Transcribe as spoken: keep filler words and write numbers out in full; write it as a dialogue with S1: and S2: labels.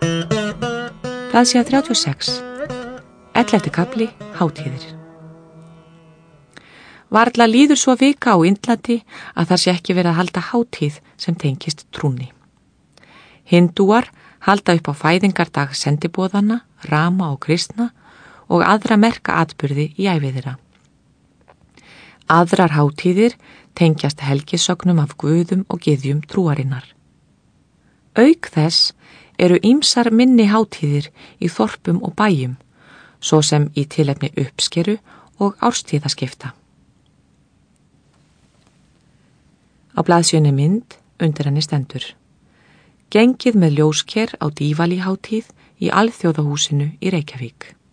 S1: Blaðsíða þrjátíu og sex. ellefti kafli, hátíðir. Varla líður svo vika á Indlandi að það sé ekki verið að halda hátíð sem tengist trúnni. Hindúar halda upp á fæðingardag sendiboðanna, Rama og Kristna og aðra merka atburði í ævi þeirra. Aðrar hátíðir tengjast helgisögnum af guðum og gyðjum trúarinnar. Auk þess eru ýmsar minni hátíðir í þorpum og bæjum, svo sem í tilefni uppskeru og árstíðaskipta. Á blaðsíðunni mynd undir henni stendur: Gengið með ljósker á Dívalí-hátíð í Alþjóðahúsinu í Reykjavík.